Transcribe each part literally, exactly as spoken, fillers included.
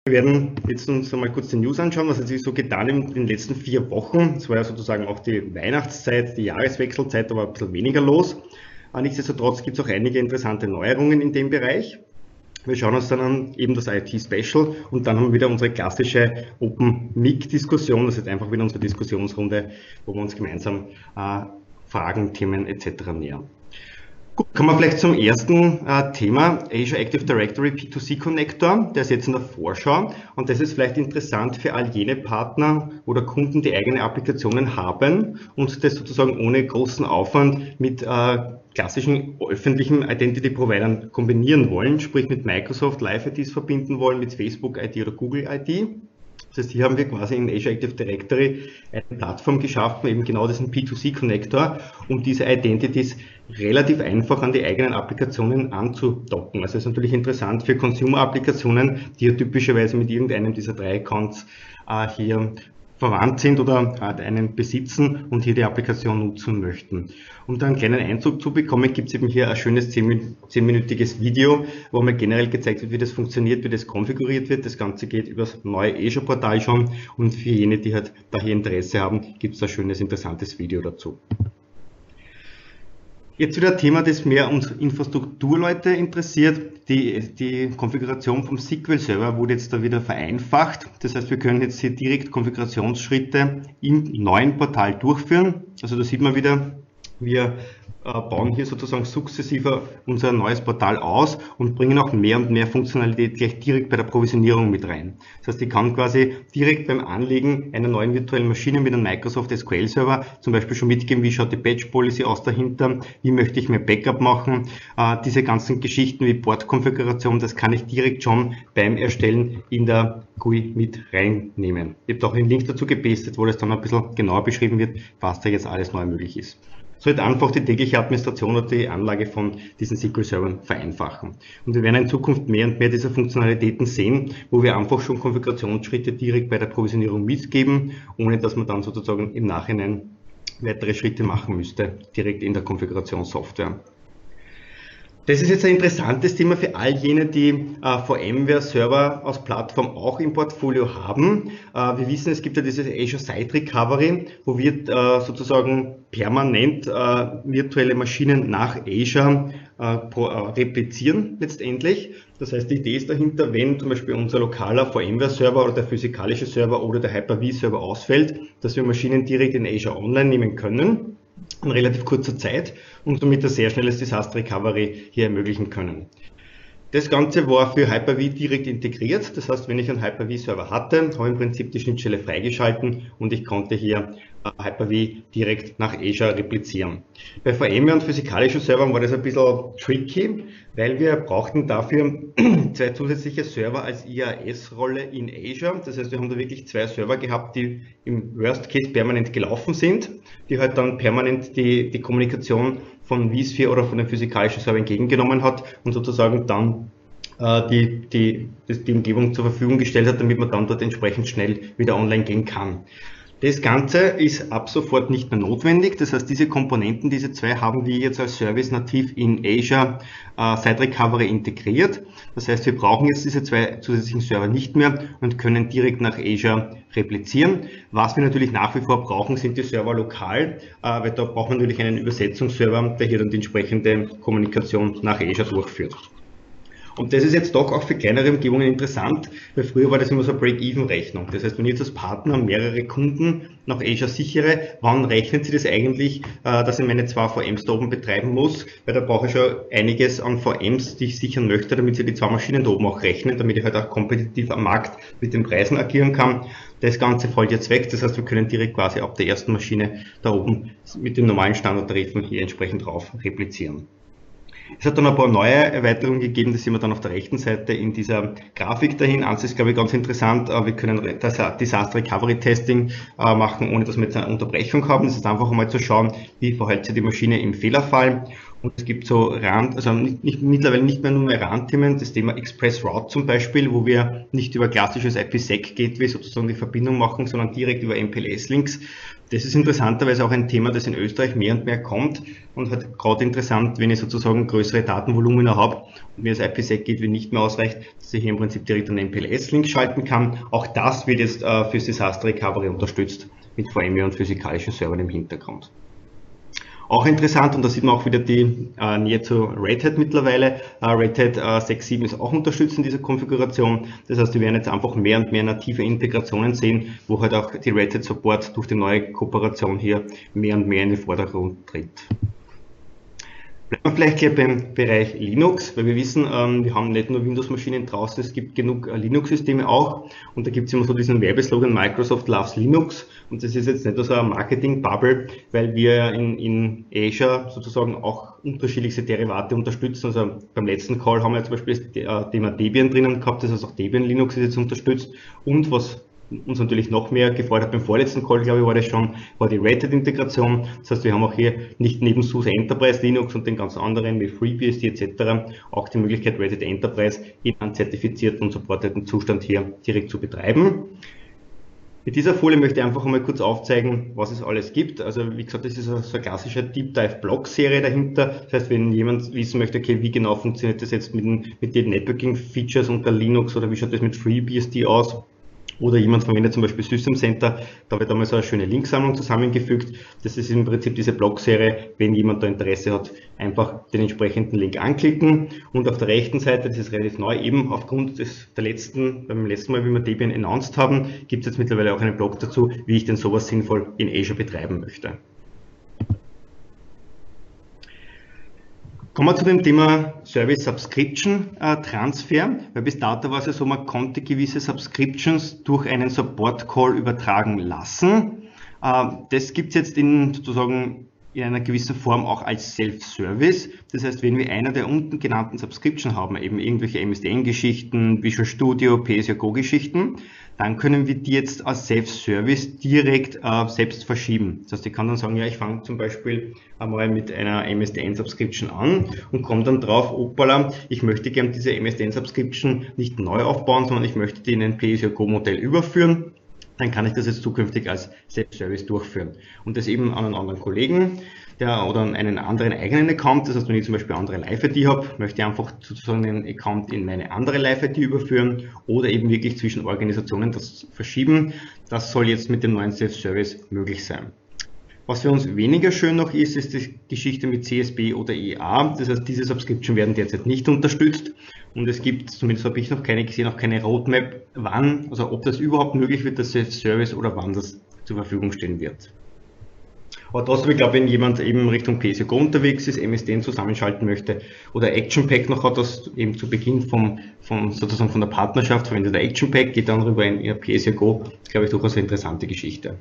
Wir werden jetzt uns einmal kurz die News anschauen, was hat sich so getan in den letzten vier Wochen. Es war ja sozusagen auch die Weihnachtszeit, die Jahreswechselzeit, da war ein bisschen weniger los. Aber nichtsdestotrotz gibt es auch einige interessante Neuerungen in dem Bereich. Wir schauen uns dann an eben das I T-Special und dann haben wir wieder unsere klassische Open Mic-Diskussion. Das ist einfach wieder unsere Diskussionsrunde, wo wir uns gemeinsam äh, Fragen, Themen et cetera nähern. Gut, kommen wir vielleicht zum ersten äh, Thema, Azure Active Directory P zwei C Connector, der ist jetzt in der Vorschau und das ist vielleicht interessant für all jene Partner oder Kunden, die eigene Applikationen haben und das sozusagen ohne großen Aufwand mit äh, klassischen öffentlichen Identity-Providern kombinieren wollen, sprich mit Microsoft Live-I Ds verbinden wollen, mit Facebook I D oder Google I D. Das heißt, hier haben wir quasi in Azure Active Directory eine Plattform geschaffen, eben genau diesen P zwei C Connector, um diese Identities relativ einfach an die eigenen Applikationen anzudocken. Also das ist natürlich interessant für Consumer-Applikationen, die ja typischerweise mit irgendeinem dieser drei Accounts äh, hier verwandt sind oder äh, einen besitzen und hier die Applikation nutzen möchten. Um da einen kleinen Eindruck zu bekommen, gibt es eben hier ein schönes zehnminütiges Video, wo mir generell gezeigt wird, wie das funktioniert, wie das konfiguriert wird. Das Ganze geht über das neue Azure-Portal schon und für jene, die halt da hier Interesse haben, gibt es ein schönes, interessantes Video dazu. Jetzt wieder ein Thema, das mehr uns Infrastrukturleute interessiert. Die, die Konfiguration vom S Q L-Server wurde jetzt da wieder vereinfacht. Das heißt, wir können jetzt hier direkt Konfigurationsschritte im neuen Portal durchführen. Also da sieht man wieder, wir äh, bauen hier sozusagen sukzessiver unser neues Portal aus und bringen auch mehr und mehr Funktionalität gleich direkt bei der Provisionierung mit rein. Das heißt, ich kann quasi direkt beim Anlegen einer neuen virtuellen Maschine mit einem Microsoft S Q L-Server zum Beispiel schon mitgeben, wie schaut die Batch-Policy aus dahinter, wie möchte ich mir Backup machen. Äh, diese ganzen Geschichten wie Port-Konfiguration, das kann ich direkt schon beim Erstellen in der G U I mit reinnehmen. Ich habe auch einen Link dazu gepastet, wo das dann ein bisschen genauer beschrieben wird, was da jetzt alles neu möglich ist. Es wird einfach die tägliche Administration oder die Anlage von diesen S Q L-Servern vereinfachen. Und wir werden in Zukunft mehr und mehr dieser Funktionalitäten sehen, wo wir einfach schon Konfigurationsschritte direkt bei der Provisionierung mitgeben, ohne dass man dann sozusagen im Nachhinein weitere Schritte machen müsste, direkt in der Konfigurationssoftware. Das ist jetzt ein interessantes Thema für all jene, die äh, VMware-Server aus Plattform auch im Portfolio haben. Äh, wir wissen, es gibt ja dieses Azure Site Recovery, wo wir äh, sozusagen permanent äh, virtuelle Maschinen nach Azure äh, pro, äh, replizieren letztendlich. Das heißt, die Idee ist dahinter, wenn zum Beispiel unser lokaler VMware-Server oder der physikalische Server oder der Hyper-V-Server ausfällt, dass wir Maschinen direkt in Azure Online nehmen können, in relativ kurzer Zeit und somit ein sehr schnelles Disaster Recovery hier ermöglichen können. Das Ganze war für Hyper-V direkt integriert, das heißt, wenn ich einen Hyper-V-Server hatte, habe ich im Prinzip die Schnittstelle freigeschalten und ich konnte hier Hyper-V direkt nach Azure replizieren. Bei VMware und physikalischen Servern war das ein bisschen tricky, weil wir brauchten dafür zwei zusätzliche Server als I A S-Rolle in Azure. Das heißt, wir haben da wirklich zwei Server gehabt, die im Worst Case permanent gelaufen sind, die halt dann permanent die, die Kommunikation von vSphere oder von dem physikalischen Server entgegengenommen hat und sozusagen dann äh, die, die, die Umgebung zur Verfügung gestellt hat, damit man dann dort entsprechend schnell wieder online gehen kann. Das Ganze ist ab sofort nicht mehr notwendig. Das heißt, diese Komponenten, diese zwei, haben wir jetzt als Service nativ in Azure äh, Site Recovery integriert. Das heißt, wir brauchen jetzt diese zwei zusätzlichen Server nicht mehr und können direkt nach Azure replizieren. Was wir natürlich nach wie vor brauchen, sind die Server lokal, äh, weil da braucht man natürlich einen Übersetzungsserver, der hier dann die entsprechende Kommunikation nach Azure durchführt. Und das ist jetzt doch auch für kleinere Umgebungen interessant, weil früher war das immer so eine Break-Even-Rechnung. Das heißt, wenn ich jetzt als Partner mehrere Kunden nach Azure sichere, wann rechnet sie das eigentlich, dass ich meine zwei V Ms da oben betreiben muss? Weil da brauche ich schon einiges an V Ms, die ich sichern möchte, damit sie die zwei Maschinen da oben auch rechnen, damit ich halt auch kompetitiv am Markt mit den Preisen agieren kann. Das Ganze fällt jetzt weg, das heißt, wir können direkt quasi ab der ersten Maschine da oben mit den normalen Standardtarifen hier entsprechend drauf replizieren. Es hat dann ein paar neue Erweiterungen gegeben, das sehen wir dann auf der rechten Seite in dieser Grafik dahin. Eins ist, glaube ich, ganz interessant, wir können das Disaster Recovery Testing machen, ohne dass wir jetzt eine Unterbrechung haben. Das ist einfach einmal zu schauen, wie verhält sich die Maschine im Fehlerfall. Und es gibt so Rand, also nicht, nicht, mittlerweile nicht mehr nur mehr Randthemen, das Thema Express Route zum Beispiel, wo wir nicht über klassisches I P sec Gateway sozusagen die Verbindung machen, sondern direkt über M P L S Links Das ist interessanterweise auch ein Thema, das in Österreich mehr und mehr kommt und halt gerade interessant, wenn ich sozusagen größere Datenvolumina habe und mir das I P sec geht, wie nicht mehr ausreicht, dass ich hier im Prinzip direkt einen M P L S-Link schalten kann. Auch das wird jetzt äh, fürs Disaster Recovery unterstützt mit VMware und physikalischen Servern im Hintergrund. Auch interessant, und da sieht man auch wieder die äh, Nähe zu Red Hat mittlerweile. Äh, Red Hat äh, sechs Punkt sieben ist auch unterstützt in dieser Konfiguration. Das heißt, wir werden jetzt einfach mehr und mehr native Integrationen sehen, wo halt auch die Red Hat Support durch die neue Kooperation hier mehr und mehr in den Vordergrund tritt. Bleiben wir vielleicht hier beim Bereich Linux, weil wir wissen, ähm, wir haben nicht nur Windows-Maschinen draußen, es gibt genug äh, Linux-Systeme auch, und da gibt es immer so diesen Werbeslogan Microsoft loves Linux, und das ist jetzt nicht nur so eine Marketing-Bubble, weil wir in, in Azure sozusagen auch unterschiedlichste Derivate unterstützen. Also beim letzten Call haben wir zum Beispiel das Thema Debian drinnen gehabt, das heißt auch Debian Linux ist jetzt unterstützt, und was uns natürlich noch mehr gefreut hat, beim vorletzten Call, glaube ich, war das schon, war die Red Hat Integration. Das heißt, wir haben auch hier nicht neben SUSE Enterprise Linux und den ganz anderen wie FreeBSD et cetera auch die Möglichkeit, Red Hat Enterprise in einem zertifizierten und supporteten Zustand hier direkt zu betreiben. Mit dieser Folie möchte ich einfach einmal kurz aufzeigen, was es alles gibt. Also wie gesagt, das ist so eine klassische Deep Dive Blog Serie dahinter. Das heißt, wenn jemand wissen möchte, okay, wie genau funktioniert das jetzt mit den, mit den Networking Features unter Linux oder wie schaut das mit FreeBSD aus, oder jemand verwendet zum Beispiel System Center, da wird einmal so eine schöne Linksammlung zusammengefügt. Das ist im Prinzip diese Blogserie. Wenn jemand da Interesse hat, einfach den entsprechenden Link anklicken. Und auf der rechten Seite, das ist relativ neu, eben aufgrund des der letzten, beim letzten Mal, wie wir Debian announced haben, gibt es jetzt mittlerweile auch einen Blog dazu, wie ich denn sowas sinnvoll in Azure betreiben möchte. Kommen wir zu dem Thema Service Subscription äh, Transfer, weil bis dato war es ja so, man konnte gewisse Subscriptions durch einen Support Call übertragen lassen. Äh, das gibt es jetzt in sozusagen in einer gewissen Form auch als Self-Service. Das heißt, wenn wir einer der unten genannten Subscription haben, eben irgendwelche M S D N-Geschichten, Visual Studio, Pay as you go Geschichten, dann können wir die jetzt als Self-Service direkt äh, selbst verschieben. Das heißt, ich kann dann sagen, ja, ich fange zum Beispiel einmal mit einer M S D N-Subscription an und komme dann drauf, opala, ich möchte gerne diese M S D N-Subscription nicht neu aufbauen, sondern ich möchte die in ein Pay as you go Modell überführen. Dann kann ich das jetzt zukünftig als Self-Service durchführen. Und das eben an einen anderen Kollegen, der oder an einen anderen eigenen Account. Das heißt, wenn ich zum Beispiel eine andere Live-I D habe, möchte ich einfach sozusagen den Account in meine andere Live-I D überführen oder eben wirklich zwischen Organisationen das verschieben. Das soll jetzt mit dem neuen Self-Service möglich sein. Was für uns weniger schön noch ist, ist die Geschichte mit C S B oder E A. Das heißt, diese Subscription werden derzeit nicht unterstützt. Und es gibt, zumindest habe ich noch keine gesehen, auch keine Roadmap, wann, also ob das überhaupt möglich wird, das Self-Service, oder wann das zur Verfügung stehen wird. Aber trotzdem, ich glaube, wenn jemand eben Richtung Pay as you go unterwegs ist, M S D N zusammenschalten möchte oder Action Pack noch hat, das eben zu Beginn vom, vom, sozusagen von der Partnerschaft verwendet der Action Pack, geht dann rüber in Pay as you go, glaube ich, durchaus eine interessante Geschichte.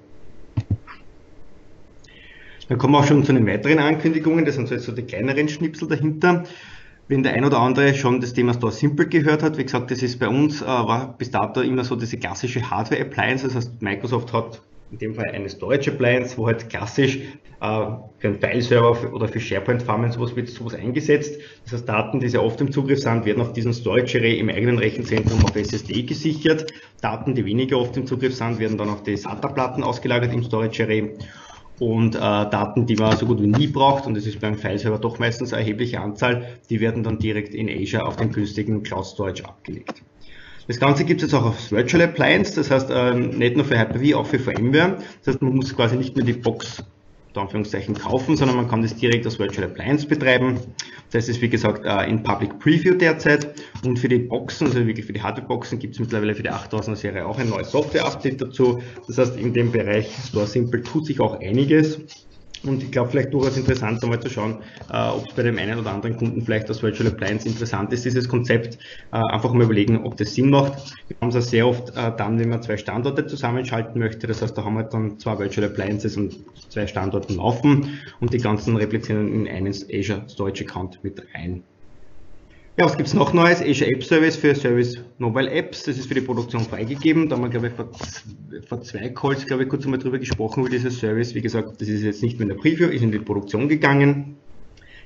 Dann kommen wir auch schon zu den weiteren Ankündigungen, das sind so jetzt so die kleineren Schnipsel dahinter. Wenn der ein oder andere schon das Thema Store Simple gehört hat, wie gesagt, das ist bei uns, äh, war bis dato immer so diese klassische Hardware-Appliance, das heißt, Microsoft hat in dem Fall eine Storage Appliance, wo halt klassisch äh, für einen File-Server oder für SharePoint-Farmen sowas wird sowas eingesetzt. Das heißt, Daten, die sehr oft im Zugriff sind, werden auf diesen Storage-Array im eigenen Rechenzentrum auf S S D gesichert. Daten, die weniger oft im Zugriff sind, werden dann auf die SATA-Platten ausgelagert im Storage-Array. Und äh, Daten, die man so gut wie nie braucht, und das ist beim File-Server doch meistens eine erhebliche Anzahl, die werden dann direkt in Azure auf den günstigen Cloud Storage abgelegt. Das Ganze gibt es jetzt auch auf Virtual Appliance, das heißt äh, nicht nur für Hyper V, auch für VMware. Das heißt, man muss quasi nicht mehr die Box unter Anführungszeichen kaufen, sondern man kann das direkt als Virtual Appliance betreiben. Das ist wie gesagt in Public Preview derzeit, und für die Boxen, also wirklich für die Hardware-Boxen, gibt es mittlerweile für die achttausender Serie auch ein neues Software-Update dazu. Das heißt, in dem Bereich Store Simple tut sich auch einiges. Und ich glaube, vielleicht durchaus interessant, einmal zu schauen, äh, ob es bei dem einen oder anderen Kunden vielleicht als Virtual Appliance interessant ist, dieses Konzept. Äh, einfach mal überlegen, ob das Sinn macht. Wir haben es ja sehr oft äh, dann, wenn man zwei Standorte zusammenschalten möchte. Das heißt, da haben wir dann zwei Virtual Appliances und zwei Standorten laufen und die ganzen replizieren in einen Azure Storage Account mit rein. Ja, was gibt es noch Neues? Azure App Service für Service Mobile Apps. Das ist für die Produktion freigegeben. Da haben wir, glaube ich, vor, vor zwei Calls, glaube ich, kurz einmal drüber gesprochen, über dieses Service. Wie gesagt, das ist jetzt nicht mehr in der Preview, ist in die Produktion gegangen.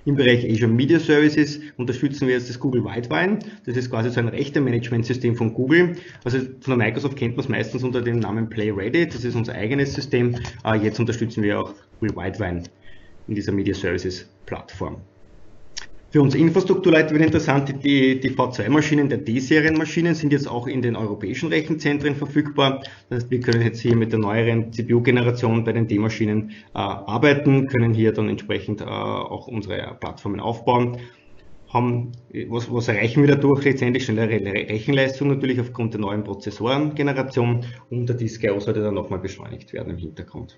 Im Bereich Azure Media Services unterstützen wir jetzt das Google Widevine. Das ist quasi so ein Rechte-Management-System von Google. Also von der Microsoft kennt man es meistens unter dem Namen PlayReady. Das ist unser eigenes System. Jetzt unterstützen wir auch Google Widevine in dieser Media Services Plattform. Für uns Infrastrukturleute wird interessant, die, die V zwei Maschinen der D-Serien-Maschinen sind jetzt auch in den europäischen Rechenzentren verfügbar. Das heißt, wir können jetzt hier mit der neueren C P U-Generation bei den D-Maschinen äh, arbeiten, können hier dann entsprechend äh, auch unsere Plattformen aufbauen. Haben, was, was erreichen wir dadurch? Letztendlich schnellere Rechenleistung natürlich aufgrund der neuen Prozessorengeneration und der D I S C I O sollte dann nochmal beschleunigt werden im Hintergrund.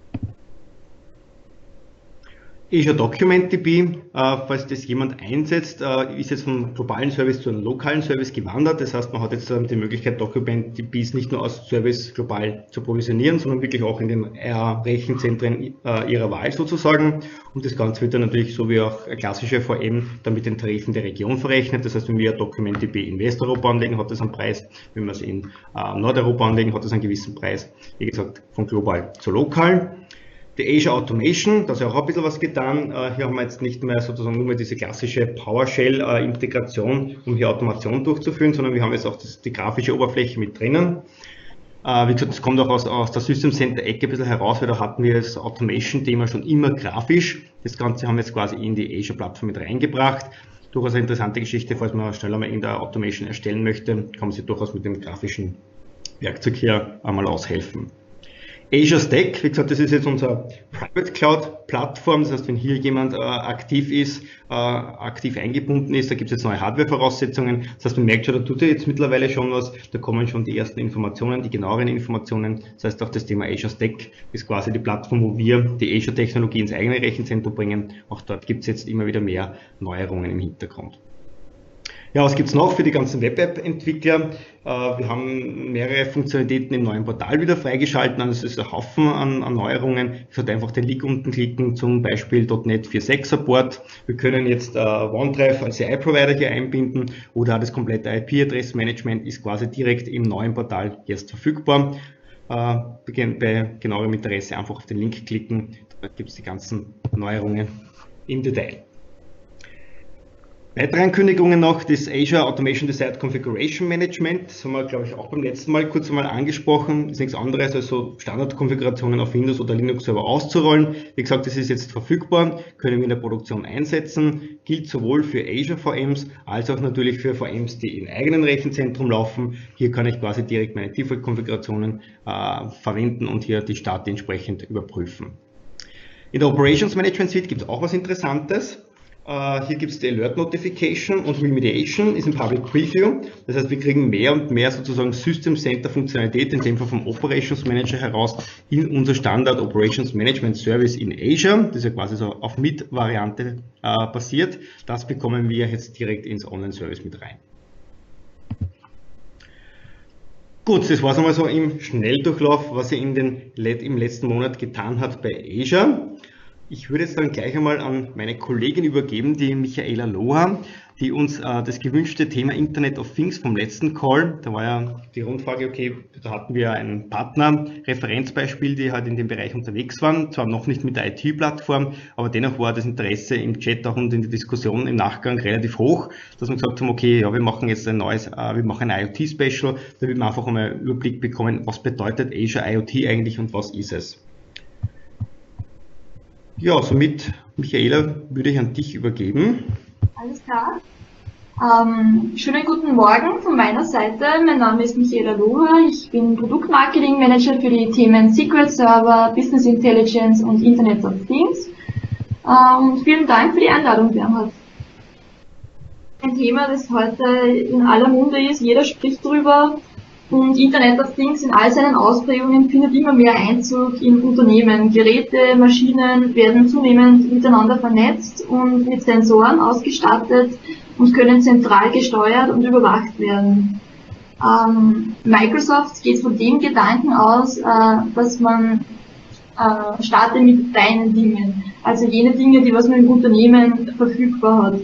Azure Document D B, äh, falls das jemand einsetzt, äh, ist jetzt vom globalen Service zu einem lokalen Service gewandert. Das heißt, man hat jetzt äh, die Möglichkeit, Document D Bs nicht nur als Service global zu provisionieren, sondern wirklich auch in den äh, Rechenzentren äh, ihrer Wahl sozusagen. Und das Ganze wird dann natürlich, so wie auch eine klassische V M, dann mit den Tarifen der Region verrechnet. Das heißt, wenn wir Document D B in Westeuropa anlegen, hat das einen Preis. Wenn wir es in äh, Nordeuropa anlegen, hat das einen gewissen Preis. Wie gesagt, von global zu lokal. Die Azure Automation, da ist ja auch ein bisschen was getan. Hier haben wir jetzt nicht mehr sozusagen nur mehr diese klassische PowerShell-Integration, um hier Automation durchzuführen, sondern wir haben jetzt auch das, die grafische Oberfläche mit drinnen. Wie gesagt, das kommt auch aus, aus der System Center-Ecke ein bisschen heraus, weil da hatten wir das Automation-Thema schon immer grafisch. Das Ganze haben wir jetzt quasi in die Azure-Plattform mit reingebracht. Durchaus eine interessante Geschichte, falls man schneller mal in der Automation erstellen möchte, kann man sich durchaus mit dem grafischen Werkzeug hier einmal aushelfen. Azure Stack, wie gesagt, das ist jetzt unsere Private Cloud Plattform. Das heißt, wenn hier jemand äh, aktiv ist, äh, aktiv eingebunden ist, da gibt es jetzt neue Hardware-Voraussetzungen. Das heißt, man merkt schon, da tut er jetzt mittlerweile schon was. Da kommen schon die ersten Informationen, die genaueren Informationen. Das heißt, auch das Thema Azure Stack ist quasi die Plattform, wo wir die Azure-Technologie ins eigene Rechenzentrum bringen. Auch dort gibt es jetzt immer wieder mehr Neuerungen im Hintergrund. Ja, was gibt es noch für die ganzen Web-App-Entwickler? Äh, wir haben mehrere Funktionalitäten im neuen Portal wieder freigeschalten. Also es ist ein Haufen an, an Neuerungen. Ich sollte einfach den Link unten klicken, zum Beispiel .NET vier Punkt sechs Support. Wir können jetzt äh, OneDrive als C I-Provider hier einbinden oder auch das komplette I P-Adress-Management ist quasi direkt im neuen Portal jetzt verfügbar. Äh, bei genauerem Interesse einfach auf den Link klicken. Da gibt es die ganzen Neuerungen im Detail. Weitere Ankündigungen noch, das Azure Automation Desired Configuration Management, das haben wir, glaube ich, auch beim letzten Mal kurz einmal angesprochen. Das ist nichts anderes, als so Standardkonfigurationen auf Windows oder Linux-Server auszurollen. Wie gesagt, das ist jetzt verfügbar, können wir in der Produktion einsetzen, gilt sowohl für Azure V Ms als auch natürlich für V Ms, die im eigenen Rechenzentrum laufen. Hier kann ich quasi direkt meine Default-Konfigurationen äh, verwenden und hier die Start entsprechend überprüfen. In der Operations Management Suite gibt es auch was Interessantes. Uh, hier gibt es die Alert Notification und Remediation, ist ein Public Preview. Das heißt, wir kriegen mehr und mehr sozusagen System Center Funktionalität, in dem Fall vom Operations Manager heraus, in unser Standard Operations Management Service in Azure. Das ist ja quasi so auf Mit-Variante uh, basiert. Das bekommen wir jetzt direkt ins Online-Service mit rein. Gut, das war es einmal so im Schnelldurchlauf, was sich in den, im letzten Monat getan hat bei Azure. Ich würde jetzt dann gleich einmal an meine Kollegin übergeben, die Michaela Loha, die uns äh, das gewünschte Thema Internet of Things vom letzten Call, da war ja die Rundfrage, okay, da hatten wir einen Partner, Referenzbeispiel, die halt in dem Bereich unterwegs waren, zwar noch nicht mit der I T-Plattform, aber dennoch war das Interesse im Chat auch und in der Diskussion im Nachgang relativ hoch, dass wir gesagt haben, okay, ja, wir machen jetzt ein neues, äh, wir machen ein IoT-Special, damit wir einfach einmal einen Überblick bekommen, was bedeutet Azure IoT eigentlich und was ist es. Ja, somit, Michaela, würde ich an dich übergeben. Alles klar. Ähm, schönen guten Morgen von meiner Seite. Mein Name ist Michaela Loha. Ich bin Produktmarketing-Manager für die Themen S Q L Server, Business Intelligence und Internet of Things. Ähm, und vielen Dank für die Einladung, Bernhard. Ein Thema, das heute in aller Munde ist. Jeder spricht drüber. Und Internet of Things in all seinen Ausprägungen findet immer mehr Einzug in Unternehmen. Geräte, Maschinen werden zunehmend miteinander vernetzt und mit Sensoren ausgestattet und können zentral gesteuert und überwacht werden. Ähm, Microsoft geht von dem Gedanken aus, äh, dass man äh, startet mit kleinen Dingen, also jene Dinge, die was man im Unternehmen verfügbar hat.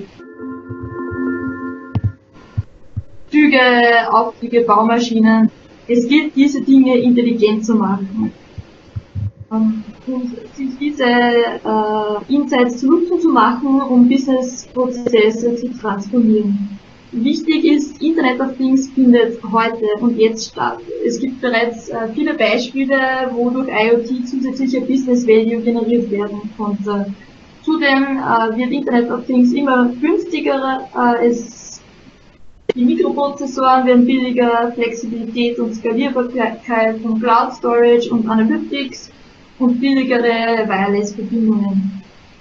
Züge, Aufzüge, Baumaschinen. Es gilt, diese Dinge intelligent zu machen. und sich diese äh, Insights zu Nutzen zu machen, um Business-Prozesse zu transformieren. Wichtig ist, Internet of Things findet heute und jetzt statt. Es gibt bereits äh, viele Beispiele, wo durch IoT zusätzlicher Business Value generiert werden konnte. Zudem äh, wird Internet of Things immer günstiger, äh, es, die Mikroprozessoren werden billiger, Flexibilität und Skalierbarkeit von Cloud Storage und Analytics und billigere Wireless-Verbindungen.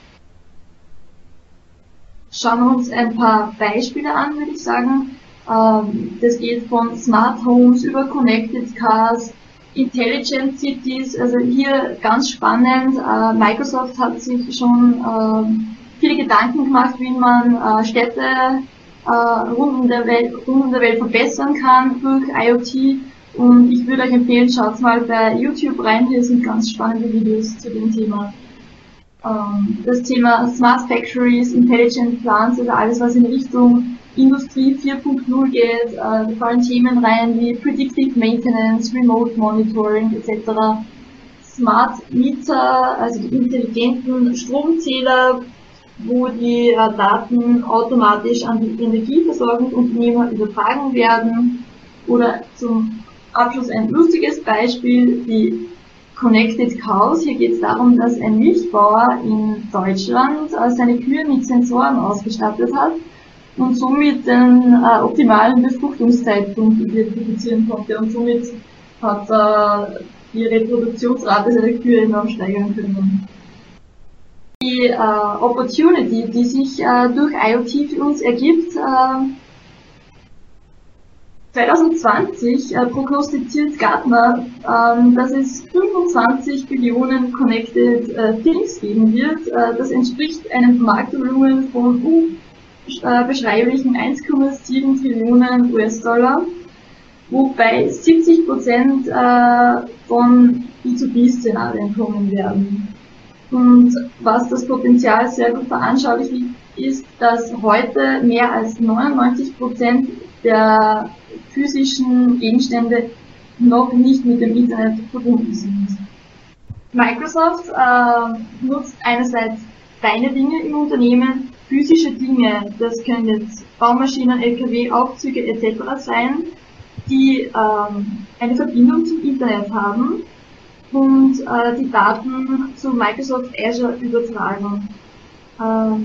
Schauen wir uns ein paar Beispiele an, würde ich sagen. Das geht von Smart Homes über Connected Cars, Intelligent Cities, also hier ganz spannend. Microsoft hat sich schon viele Gedanken gemacht, wie man Städte rund um der Welt, rund um der Welt verbessern kann durch IoT. Und ich würde euch empfehlen, schaut mal bei YouTube rein, hier sind ganz spannende Videos zu dem Thema. Das Thema Smart Factories, Intelligent Plants, also alles was in Richtung Industrie vier Punkt null geht, da fallen Themen rein wie Predictive Maintenance, Remote Monitoring et cetera. Smart Meter, also die intelligenten Stromzähler, wo die Daten automatisch an die Energieversorgungsunternehmer übertragen werden. Oder zum Abschluss ein lustiges Beispiel, die Connected Cows. Hier geht es darum, dass ein Milchbauer in Deutschland äh, seine Kühe mit Sensoren ausgestattet hat und somit den äh, optimalen Befruchtungszeitpunkt identifizieren konnte und somit hat er äh, die Reproduktionsrate seiner Kühe enorm steigern können. Die äh, Opportunity, die sich äh, durch IoT für uns ergibt, äh, zwanzig zwanzig äh, prognostiziert Gartner, ähm, dass es fünfundzwanzig Billionen Connected äh, Things geben wird. Äh, das entspricht einem Marktvolumen von unbeschreiblichen eins Komma sieben Trillionen U S-Dollar, wobei siebzig Prozent äh, von B zwei B-Szenarien kommen werden. Und was das Potenzial sehr gut veranschaulicht, ist, dass heute mehr als neunundneunzig Prozent der physischen Gegenstände noch nicht mit dem Internet verbunden sind. Microsoft äh, nutzt einerseits kleine Dinge im Unternehmen, physische Dinge, das können jetzt Baumaschinen, L K W, Aufzüge et cetera sein, die ähm, eine Verbindung zum Internet haben und äh, die Daten zu Microsoft Azure übertragen. Ähm,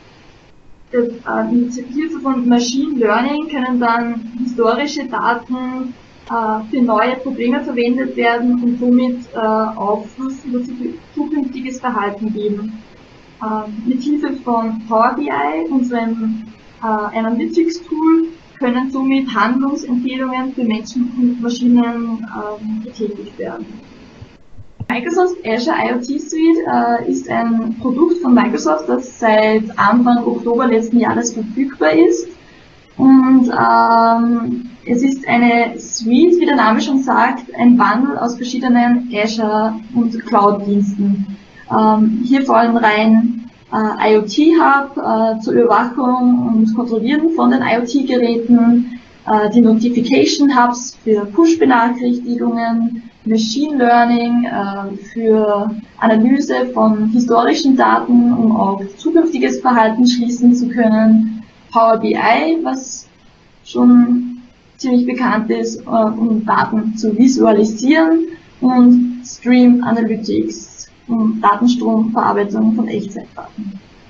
Mit Hilfe von Machine Learning können dann historische Daten äh, für neue Probleme verwendet werden und somit äh, Aufschluss über zukünftiges Verhalten geben. Äh, mit Hilfe von Power B I, unserem äh, Analytics Tool, können somit Handlungsempfehlungen für Menschen und Maschinen äh, getätigt werden. Microsoft Azure IoT Suite äh, ist ein Produkt von Microsoft, das seit Anfang Oktober letzten Jahres verfügbar ist. Und ähm, es ist eine Suite, wie der Name schon sagt, ein Bundle aus verschiedenen Azure- und Cloud-Diensten. Ähm, hier fallen rein äh, IoT Hub äh, zur Überwachung und Kontrollieren von den IoT-Geräten, äh, die Notification Hubs für Push-Benachrichtigungen, Machine Learning äh, für Analyse von historischen Daten, um auf zukünftiges Verhalten schließen zu können, Power B I, was schon ziemlich bekannt ist, äh, um Daten zu visualisieren, und Stream Analytics, um Datenstromverarbeitung von Echtzeitdaten.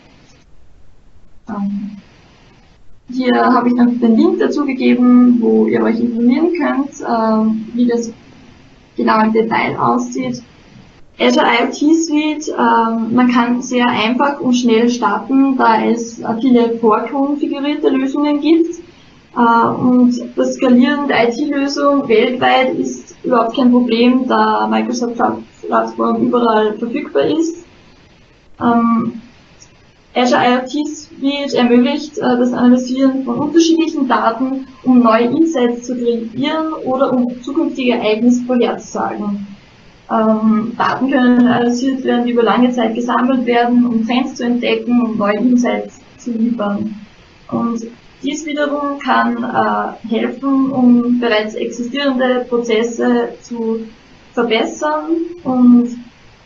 Ähm, hier habe ich noch den Link dazu gegeben, wo ihr euch informieren könnt, äh, wie das genau im Detail aussieht. Azure IoT Suite, ähm, man kann sehr einfach und schnell starten, da es äh, viele vorkonfigurierte Lösungen gibt. Äh, und das Skalieren der I T-Lösung weltweit ist überhaupt kein Problem, da Microsoft Plattform überall verfügbar ist. Ähm, Azure IoT Suite ermöglicht äh, das Analysieren von unterschiedlichen Daten, um neue Insights zu kreieren oder um zukünftige Ereignisse vorherzusagen. Ähm, Daten können analysiert werden, die über lange Zeit gesammelt werden, um Trends zu entdecken und neue Insights zu liefern. Und dies wiederum kann äh, helfen, um bereits existierende Prozesse zu verbessern und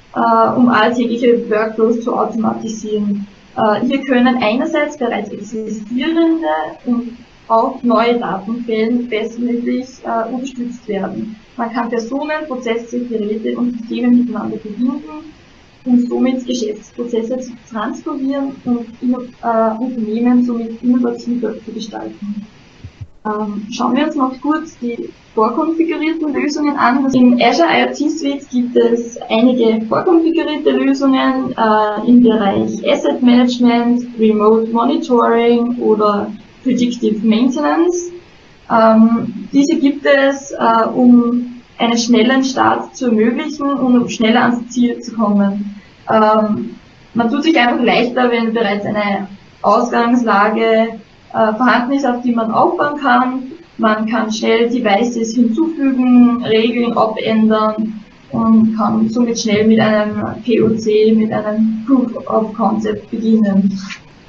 äh, um alltägliche Workflows zu automatisieren. Äh, hier können einerseits bereits existierende und auch neue Datenquellen bestmöglich äh, unterstützt werden. Man kann Personen, Prozesse, Geräte und Systeme miteinander verbinden, um somit Geschäftsprozesse zu transformieren und äh, Unternehmen somit innovativer zu gestalten. Ähm, schauen wir uns noch kurz die vorkonfigurierten Lösungen an. Im Azure IoT Suite gibt es einige vorkonfigurierte Lösungen äh, im Bereich Asset Management, Remote Monitoring oder Predictive Maintenance. Ähm, diese gibt es, äh, um einen schnellen Start zu ermöglichen und um schneller ans Ziel zu kommen. Ähm, man tut sich einfach leichter, wenn bereits eine Ausgangslage äh, vorhanden ist, auf die man aufbauen kann. Man kann schnell Devices hinzufügen, Regeln abändern und kann somit schnell mit einem P O C, mit einem Proof of Concept beginnen.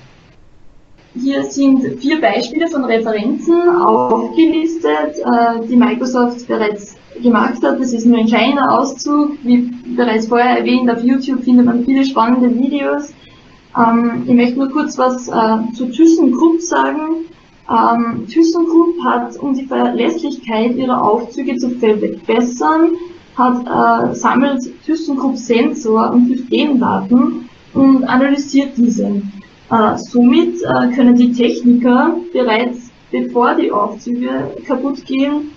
Hier sind vier Beispiele von Referenzen aufgelistet, äh, die Microsoft bereits gemacht hat. Das ist nur ein kleiner Auszug. Wie bereits vorher erwähnt, auf YouTube findet man viele spannende Videos. Ähm, ich möchte nur kurz was äh, zu ThyssenKrupp sagen. Ähm, ThyssenKrupp hat, um die Verlässlichkeit ihrer Aufzüge zu verbessern, hat, äh, sammelt ThyssenKrupp Sensor- und Systemdaten und analysiert diese. Äh, somit äh, können die Techniker bereits, bevor die Aufzüge kaputt gehen,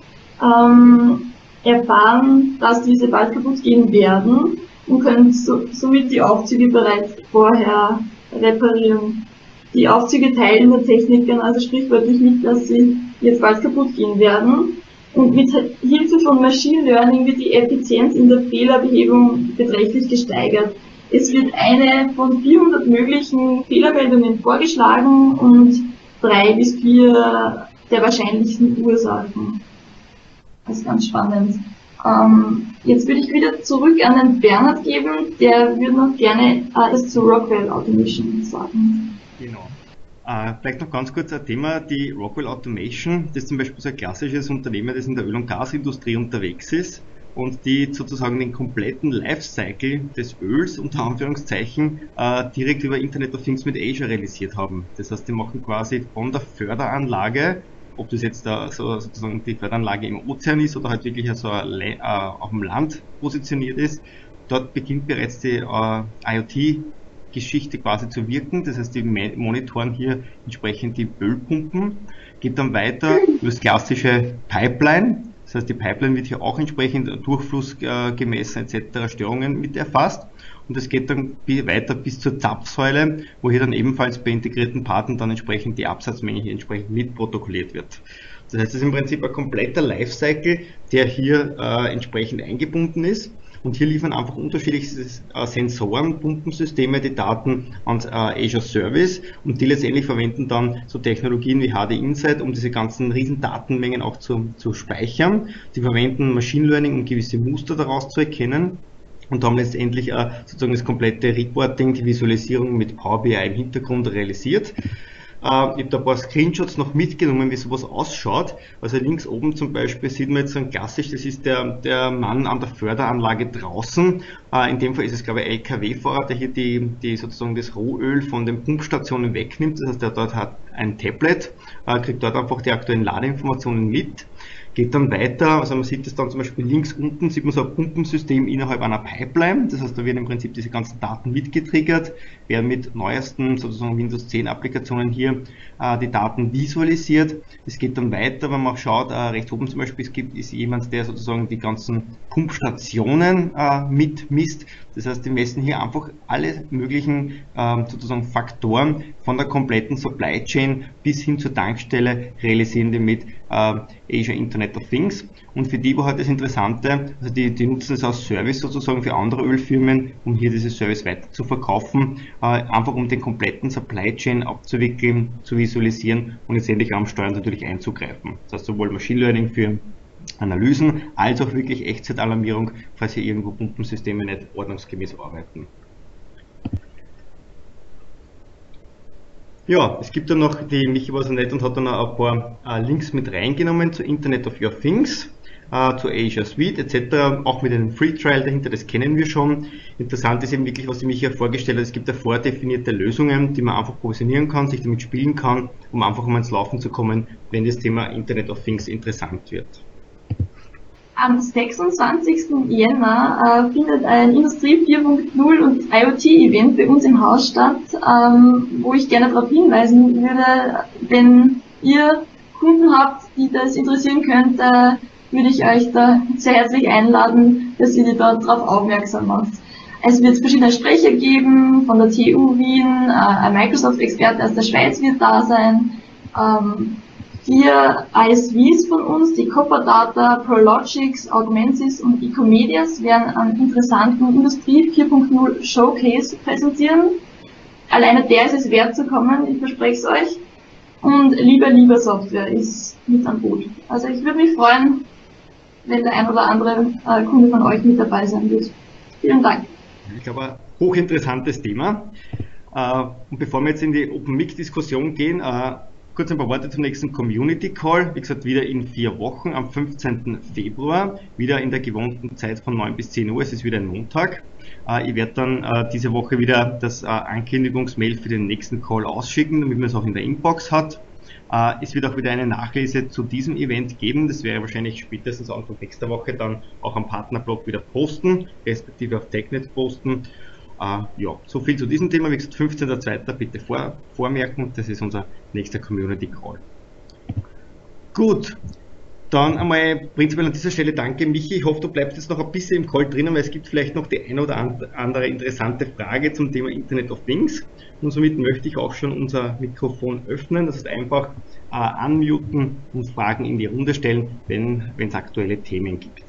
ähm, erfahren, dass diese bald kaputt gehen werden und können so, somit die Aufzüge bereits vorher reparieren. Die Aufzüge teilen der Technikern also sprichwörtlich mit, dass sie jetzt bald kaputt gehen werden. Und mit Hilfe von Machine Learning wird die Effizienz in der Fehlerbehebung beträchtlich gesteigert. Es wird eine von vierhundert möglichen Fehlermeldungen vorgeschlagen und drei bis vier der wahrscheinlichsten Ursachen. Das ist ganz spannend. Ähm, jetzt würde ich wieder zurück an den Bernhard geben, der würde noch gerne äh, etwas zu Rockwell Automation sagen. Genau. Äh, vielleicht noch ganz kurz ein Thema, die Rockwell Automation, das ist zum Beispiel so ein klassisches Unternehmen, das in der Öl- und Gasindustrie unterwegs ist und die sozusagen den kompletten Lifecycle des Öls, unter Anführungszeichen, äh, direkt über Internet of Things mit Azure realisiert haben. Das heißt, die machen quasi von der Förderanlage, ob das jetzt da so sozusagen die Förderanlage im Ozean ist oder halt wirklich so äh, auf dem Land positioniert ist, dort beginnt bereits die äh, IoT-Geschichte quasi zu wirken. Das heißt, die monitoren hier entsprechend die Ölpumpen, geht dann weiter über das klassische Pipeline. Das heißt, die Pipeline wird hier auch entsprechend Durchfluss äh, gemessen et cetera, Störungen mit erfasst. Und es geht dann weiter bis zur Zapfsäule, wo hier dann ebenfalls bei integrierten Partnern dann entsprechend die Absatzmenge hier entsprechend mitprotokolliert wird. Das heißt, es ist im Prinzip ein kompletter Lifecycle, der hier äh, entsprechend eingebunden ist. Und hier liefern einfach unterschiedliche äh, Sensoren, Pumpensysteme die Daten ans äh, Azure Service und die letztendlich verwenden dann so Technologien wie H D Insight, um diese ganzen riesen Datenmengen auch zu, zu speichern. Sie verwenden Machine Learning, um gewisse Muster daraus zu erkennen. Und haben letztendlich äh, sozusagen das komplette Reporting, die Visualisierung mit Power B I im Hintergrund realisiert. Ich habe da ein paar Screenshots noch mitgenommen, wie sowas ausschaut. Also links oben zum Beispiel sieht man jetzt so ein klassisch, das ist der, der Mann an der Förderanlage draußen. In dem Fall ist es, glaube ich, ein L K W-Fahrer, der hier die, die sozusagen das Rohöl von den Pumpstationen wegnimmt. Das heißt, der dort hat ein Tablet, kriegt dort einfach die aktuellen Ladeinformationen mit. Geht dann weiter, also man sieht das dann zum Beispiel links unten, sieht man so ein Pumpensystem innerhalb einer Pipeline, das heißt, da werden im Prinzip diese ganzen Daten mitgetriggert, werden mit neuesten sozusagen Windows zehn Applikationen hier äh, die Daten visualisiert. Es geht dann weiter, wenn man auch schaut, äh, rechts oben zum Beispiel, es gibt, ist jemand, der sozusagen die ganzen Pumpstationen äh, mitmisst, das heißt, die messen hier einfach alle möglichen äh, sozusagen Faktoren von der kompletten Supply Chain bis hin zur Tankstelle, realisieren die mit äh, Azure Internet of Things. Und für die war halt das Interessante, also die, die nutzen es als Service sozusagen für andere Ölfirmen, um hier dieses Service weiter zu verkaufen, äh, einfach um den kompletten Supply Chain abzuwickeln, zu visualisieren und letztendlich am Steuern natürlich einzugreifen. Das heißt sowohl Machine Learning für Analysen, als auch wirklich Echtzeitalarmierung, falls hier irgendwo Pumpensysteme nicht ordnungsgemäß arbeiten. Ja, es gibt dann noch, die Michi war so nett und hat dann noch ein paar äh, Links mit reingenommen zu Internet of Your Things. äh, zu Azure Suite et cetera. Auch mit einem Free Trial dahinter, das kennen wir schon. Interessant ist eben wirklich, was ich mich hier vorgestellt habe, es gibt ja vordefinierte Lösungen, die man einfach provisionieren kann, sich damit spielen kann, um einfach mal ins Laufen zu kommen, wenn das Thema Internet of Things interessant wird. Am sechsundzwanzigsten Jänner äh, findet ein Industrie vier Punkt null und IoT-Event bei uns im Haus statt, ähm, wo ich gerne darauf hinweisen würde, wenn ihr Kunden habt, die das interessieren könnte, würde ich euch da sehr herzlich einladen, dass ihr dort darauf aufmerksam macht. Es wird verschiedene Sprecher geben, von der T U Wien, äh, ein Microsoft-Experte aus der Schweiz wird da sein, ähm, vier I S Vs von uns, die Copper-Data, Prologix, Augmentis und Ecomedias, werden einen interessanten Industrie vier Punkt null Showcase präsentieren. Alleine der ist es wert zu kommen, ich verspreche es euch. Und Lieber Lieber Software ist mit an Bord. Also ich würde mich freuen, wenn der ein oder andere äh, Kunde von euch mit dabei sein wird. Vielen Dank. Ich glaube, ein hochinteressantes Thema. Äh, und bevor wir jetzt in die Open Mic Diskussion gehen, äh, kurz ein paar Worte zum nächsten Community Call. Wie gesagt, wieder in vier Wochen, am fünfzehnten Februar, wieder in der gewohnten Zeit von neun bis zehn Uhr. Es ist wieder ein Montag. Äh, ich werde dann äh, diese Woche wieder das äh, Ankündigungsmail für den nächsten Call ausschicken, damit man es auch in der Inbox hat. Äh, es wird auch wieder eine Nachlese zu diesem Event geben. Das wäre wahrscheinlich spätestens Anfang nächster Woche dann auch am Partnerblog wieder posten, respektive auf TechNet posten. Uh, ja, so viel zu diesem Thema. Wie gesagt, fünfzehnten zweiten bitte vor, vormerken, das ist unser nächster Community Call. Gut, dann einmal prinzipiell an dieser Stelle danke Michi. Ich hoffe, du bleibst jetzt noch ein bisschen im Call drinnen, weil es gibt vielleicht noch die eine oder andere interessante Frage zum Thema Internet of Things. Und somit möchte ich auch schon unser Mikrofon öffnen. Das heißt einfach uh, unmuten und Fragen in die Runde stellen, wenn es aktuelle Themen gibt.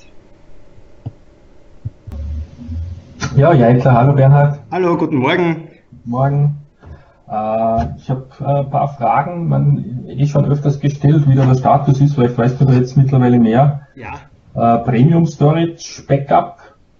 Ja, Jaitler, hallo Bernhard. Hallo, guten Morgen. Morgen. Äh, ich habe äh, ein paar Fragen, man eh schon öfters gestellt, wie der Status ist, vielleicht weißt du da jetzt mittlerweile mehr. Ja. Äh, Premium Storage Backup,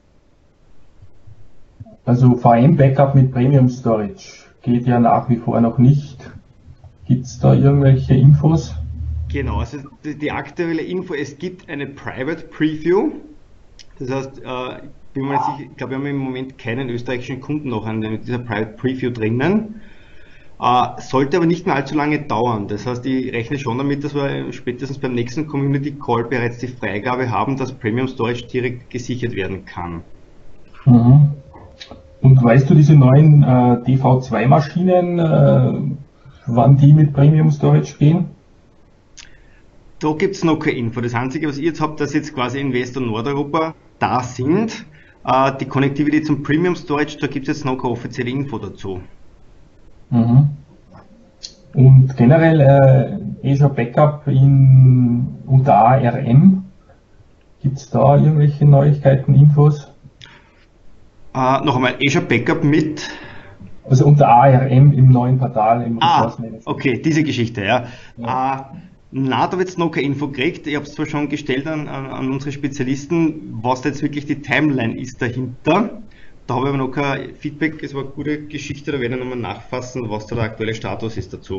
also V M Backup mit Premium Storage geht ja nach wie vor noch nicht. Gibt es da irgendwelche Infos? Genau, also die, die aktuelle Info, es gibt eine Private Preview, das heißt, äh, bin mir sicher, ich glaube, wir haben im Moment keinen österreichischen Kunden noch an dieser Private Preview drinnen. Äh, sollte aber nicht mehr allzu lange dauern. Das heißt, ich rechne schon damit, dass wir spätestens beim nächsten Community Call bereits die Freigabe haben, dass Premium Storage direkt gesichert werden kann. Mhm. Und weißt du, diese neuen äh, D V zwei Maschinen, äh, wann die mit Premium Storage gehen? Da gibt es noch keine Info. Das Einzige, was ich jetzt habe, dass jetzt quasi in West- und Nordeuropa da sind. Die Connectivity zum Premium Storage, da gibt es jetzt noch keine offizielle Info dazu. Mhm. Und generell äh, Azure Backup in, unter A R M, gibt es da irgendwelche Neuigkeiten, Infos? Uh, noch einmal, Azure Backup mit? Also unter A R M im neuen Portal, im Ah, okay, diese Geschichte, ja. ja. Uh, Na, da wird es noch keine Info gekriegt. Ich habe es zwar schon gestellt an, an, an unsere Spezialisten, was da jetzt wirklich die Timeline ist dahinter. Da habe ich aber noch kein Feedback. Es war eine gute Geschichte, da werde ich nochmal nachfassen, was da der aktuelle Status ist dazu.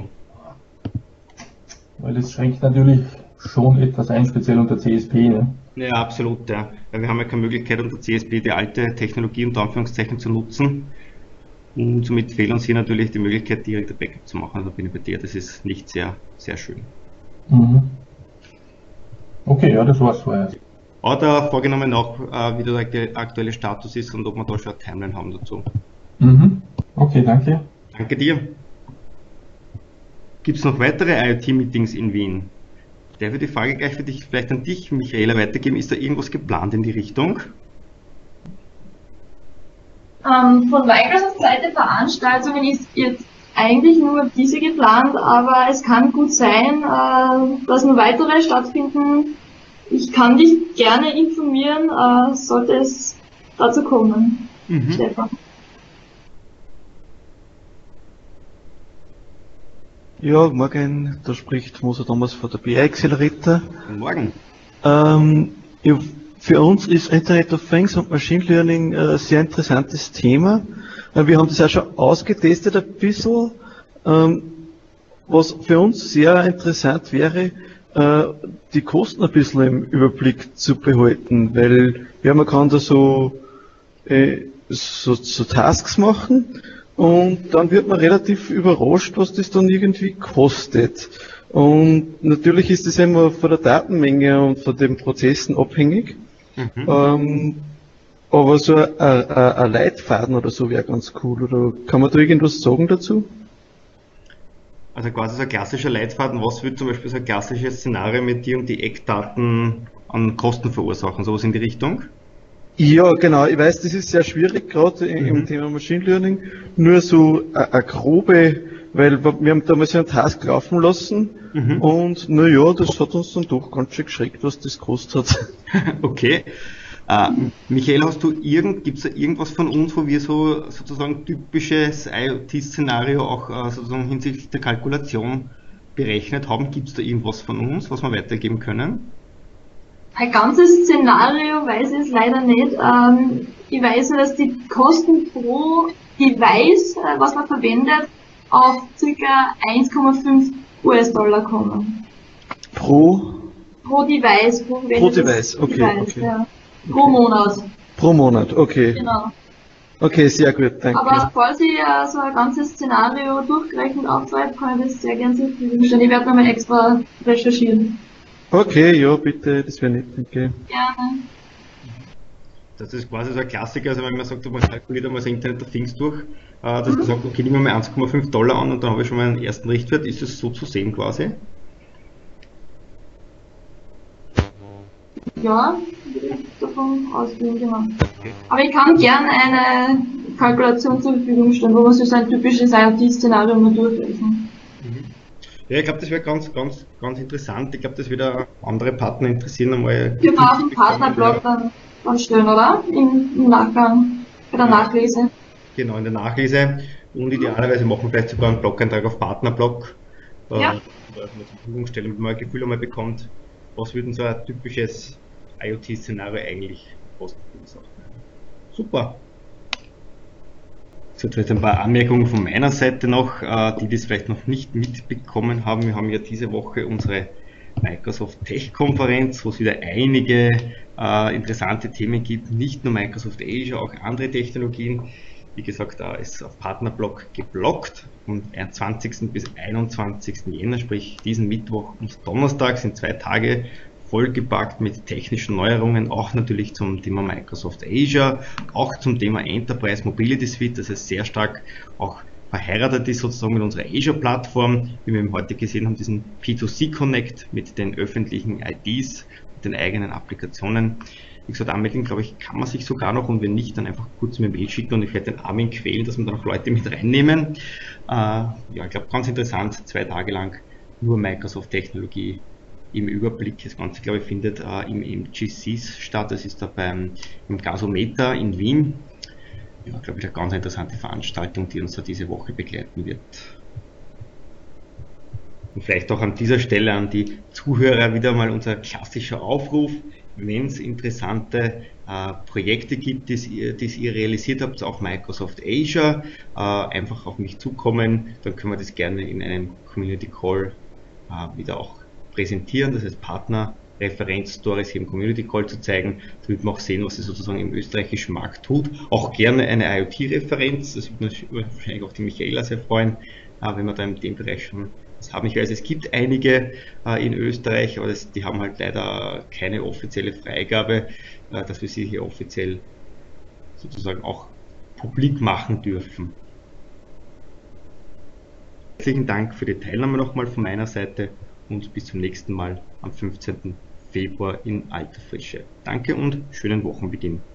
Weil das schränkt natürlich schon etwas ein, speziell unter C S P, ne? Ja, absolut, ja. Weil wir haben ja keine Möglichkeit unter C S P die alte Technologie unter Anführungszeichen zu nutzen. Und somit fehlt uns hier natürlich die Möglichkeit, direkte Backup zu machen. Da bin ich bei dir, das ist nicht sehr, sehr schön. Mhm. Okay, ja, das war's vorher. Oder vorgenommen auch, äh, wie der aktuelle Status ist und ob wir da schon eine Timeline haben dazu. Mhm. Okay, danke. Danke dir. Gibt es noch weitere IoT-Meetings in Wien? Der wird die Frage gleich für dich, vielleicht an dich, Michaela, weitergeben. Ist da irgendwas geplant in die Richtung? Ähm, von Microsoft Seite Veranstaltungen ist jetzt eigentlich nur diese geplant, aber es kann gut sein, äh, dass nur weitere stattfinden. Ich kann dich gerne informieren, äh, sollte es dazu kommen, mhm. Stefan. Ja, morgen, da spricht Moser Thomas von der B I Accelerator. Guten Morgen. Ähm, ja, für uns ist Internet of Things und Machine Learning ein sehr interessantes Thema. Wir haben das auch schon ausgetestet ein bisschen. Ähm, was für uns sehr interessant wäre, äh, die Kosten ein bisschen im Überblick zu behalten, weil ja, man kann da so, äh, so, so Tasks machen und dann wird man relativ überrascht, was das dann irgendwie kostet. Und natürlich ist das immer von der Datenmenge und von den Prozessen abhängig. Mhm. Ähm, aber so ein, ein, ein Leitfaden oder so wäre ganz cool. Oder kann man da irgendwas sagen dazu? Also quasi so ein klassischer Leitfaden, was würde zum Beispiel so ein klassisches Szenario mit dir und die Eckdaten an Kosten verursachen, sowas in die Richtung? Ja, genau. Ich weiß, das ist sehr schwierig, gerade mhm. im Thema Machine Learning. Nur so eine, eine grobe, weil wir haben damals ja einen Task laufen lassen mhm. und naja, das hat uns dann doch ganz schön geschreckt, was das gekostet hat. Okay. Uh, Michael, hast du irgend, gibt es da irgendwas von uns, wo wir so sozusagen typisches IoT-Szenario auch uh, sozusagen hinsichtlich der Kalkulation berechnet haben? Gibt es da irgendwas von uns, was wir weitergeben können? Ein ganzes Szenario weiß ich es leider nicht. Ähm, ich weiß nur, dass die Kosten pro Device, äh, was man verwendet, auf ca. eins Komma fünf US-Dollar kommen. Pro? Pro Device. Pro, pro Device, okay. Device, okay. Ja. Pro Monat. Pro Monat, okay. Genau. Okay, sehr gut, danke. Aber falls ich äh, so ein ganzes Szenario durchgerechnet aufschreibe, kann ich das sehr gerne zur Verfügung stellen. Ich werde nochmal extra recherchieren. Okay, ja, bitte, das wäre nett, danke. Gerne. Das ist quasi so ein Klassiker, also wenn man sagt, man kalkuliert einmal das Internet of Things durch, äh, dass mhm. man sagt, okay, nehmen wir mal eins Komma fünf Dollar an und dann habe ich schon mal einen ersten Richtwert. Ist das so zu sehen quasi? Ja, davon ausgehen, genau. Aber ich kann gerne eine Kalkulation zur Verfügung stellen, wo man so ein typisches IoT-Szenario mal durchrechnen. Ja, ich glaube, das wäre ganz, ganz, ganz interessant. Ich glaube, das würde andere Partner interessieren. Einmal wir brauchen einen Partnerblog dann, dann stellen, oder? Im, Im Nachgang, bei der Nachlese. Genau, in der Nachlese. Und idealerweise machen wir vielleicht sogar einen Blog-Eintrag auf Partnerblog. Ja. Äh, zur Verfügung stellen, damit man ein Gefühl einmal bekommt, was würde so ein typisches IoT-Szenario eigentlich kosten. Super. So, jetzt ein paar Anmerkungen von meiner Seite noch, die das vielleicht noch nicht mitbekommen haben. Wir haben ja diese Woche unsere Microsoft Tech-Konferenz, wo es wieder einige äh, interessante Themen gibt, nicht nur Microsoft Azure, auch andere Technologien. Wie gesagt, da ist auf Partnerblog geblockt vom zwanzigsten bis einundzwanzigsten Jänner, sprich diesen Mittwoch und Donnerstag sind zwei Tage vollgepackt mit technischen Neuerungen, auch natürlich zum Thema Microsoft Azure, auch zum Thema Enterprise Mobility Suite, das heißt sehr stark auch verheiratet ist sozusagen mit unserer Azure-Plattform, wie wir heute gesehen haben, diesen P zwei C Connect mit den öffentlichen I Ds, mit den eigenen Applikationen. Wie gesagt, anmelden, glaube ich, kann man sich sogar noch und wenn nicht, dann einfach kurz mir eine Mail schicken und ich werde den Armin quälen, dass wir da noch Leute mit reinnehmen. Äh, ja, ich glaube, ganz interessant, zwei Tage lang nur Microsoft-Technologie im Überblick. Das Ganze, glaube ich, findet äh, im, im G C S statt. Das ist da beim im Gasometer in Wien. Ja, glaube ich, eine ganz interessante Veranstaltung, die uns da diese Woche begleiten wird. Und vielleicht auch an dieser Stelle an die Zuhörer wieder mal unser klassischer Aufruf. Wenn es interessante äh, Projekte gibt, die ihr, ihr realisiert habt, auch Microsoft Azure, äh, einfach auf mich zukommen, dann können wir das gerne in einem Community Call äh, wieder auch präsentieren, das heißt Partner-Referenz-Stories hier im Community Call zu zeigen, damit wir auch sehen, was es sozusagen im österreichischen Markt tut. Auch gerne eine IoT-Referenz, das würde wahrscheinlich auch die Michaela sehr freuen, äh, wenn wir da in dem Bereich schon das haben. Ich weiß, es gibt einige äh, in Österreich, aber das, die haben halt leider keine offizielle Freigabe, äh, dass wir sie hier offiziell sozusagen auch publik machen dürfen. Herzlichen Dank für die Teilnahme nochmal von meiner Seite und bis zum nächsten Mal am fünfzehnten Februar in alter Frische. Danke und schönen Wochenbeginn.